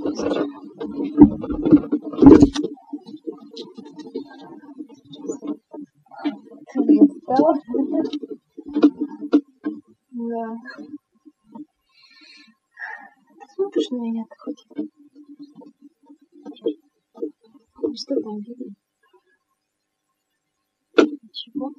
быстро. Ты не устала? Да. Ты смотришь на меня-то хоть? Что там видно? Ничего.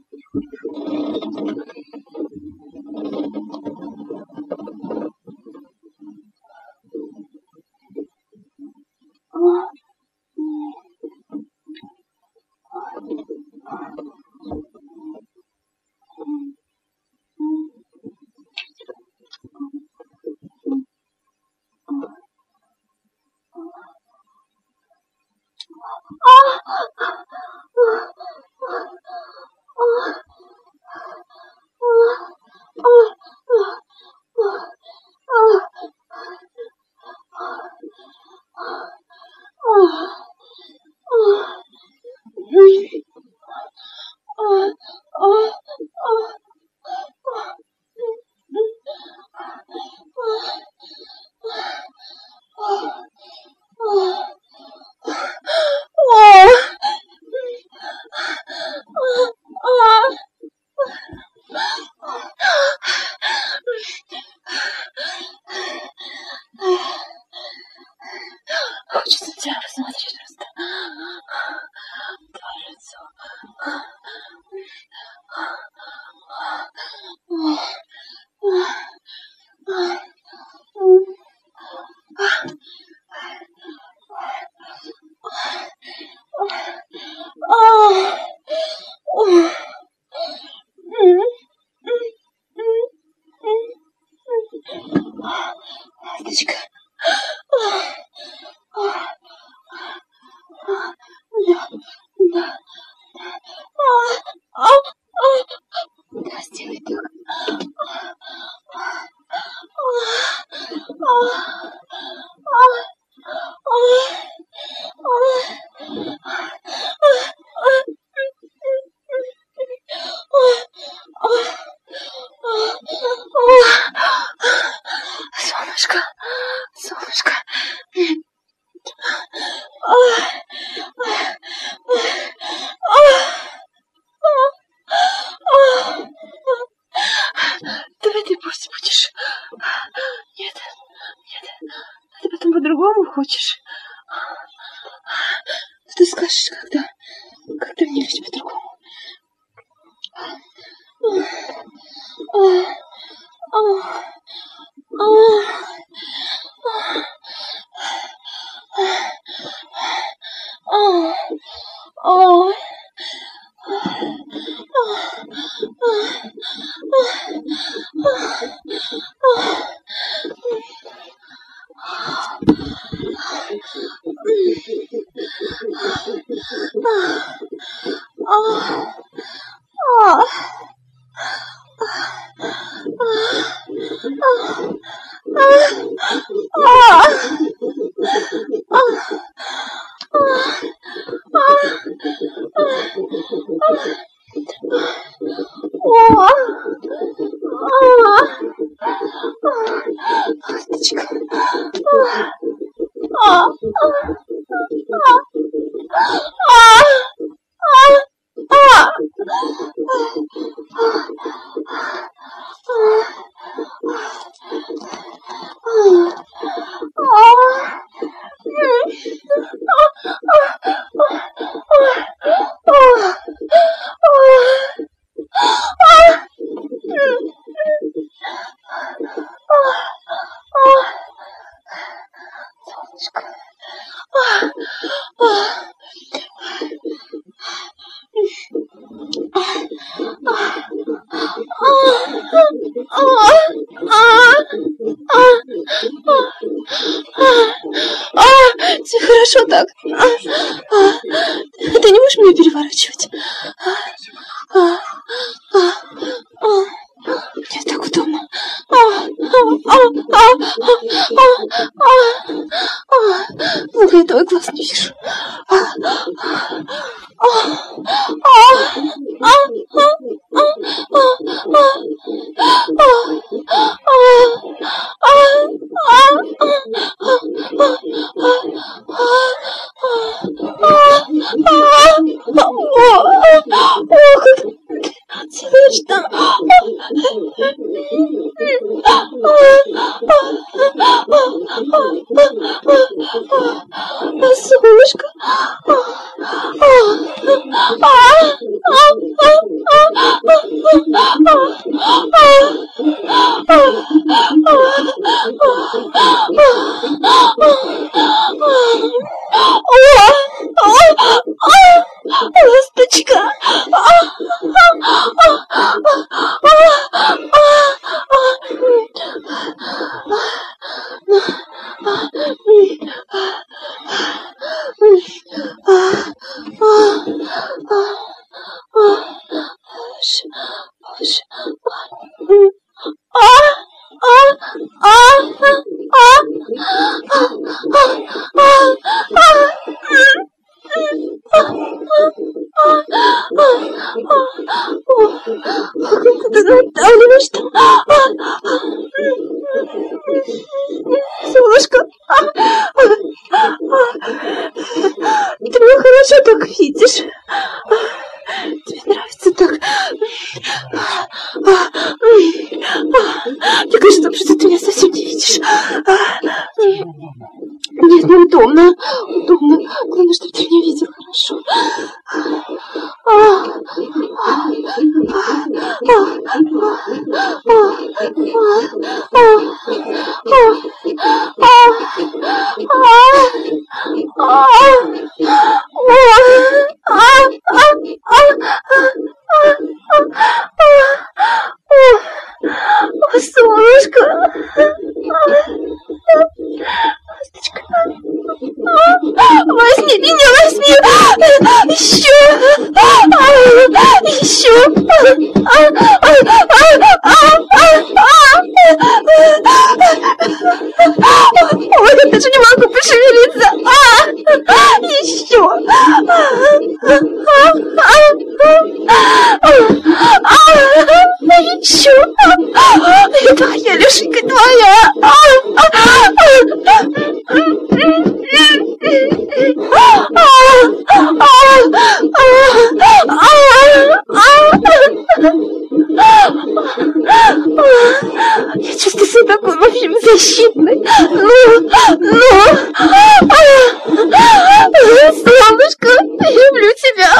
Хочется тебя посмотреть просто. Твое лицо. Ласточка. Да, сделай так. Солнышко, солнышко. Давай ты пусть будешь. Нет, нет. Ты потом по-другому хочешь. Ты скажешь, когда мне жить по-другому. Ласточка. Все хорошо так. Ты не можешь меня переворачивать? Мне так удобно. Ну-ка, я твой глаз не вижу. как слышно. Солнышко. Ласточка. Солнышко, ты меня хорошо так видишь. Тебе нравится так. Мне кажется, что ты меня совсем не видишь. Нет, неудобно. Удобно. Главное, чтобы ты меня видел хорошо. Солнышко. Ласточка. Возьми меня, возьми. Еще. Ой, я даже не могу пошевелиться. Еще. Это твоя, Лешенька, твоя. Я чувствую себя такой, в общем, защитной. Солнышко, я люблю тебя.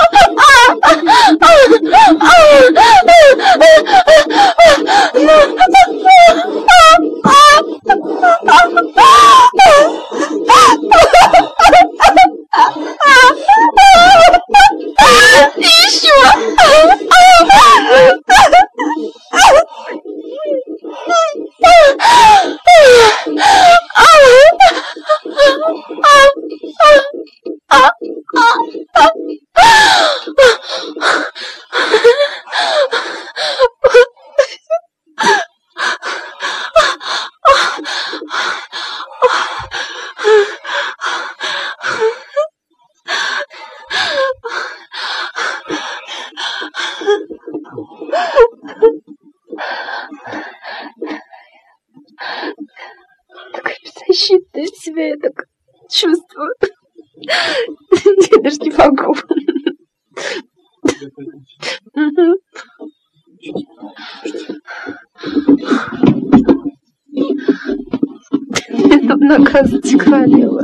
Такая беззащитная себя, я так чувствую. Я даже не могу. Мне тут нога затекла.